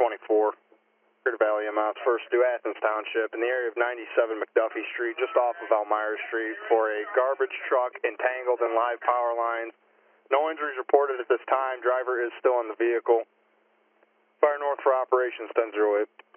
24, Crater Valley amounts first to Athens Township in the area of 97 McDuffie Street, just off of Elmira Street, for a garbage truck entangled in live power lines. No injuries reported at this time. Driver is still in the vehicle. Fire north for operations 10-08.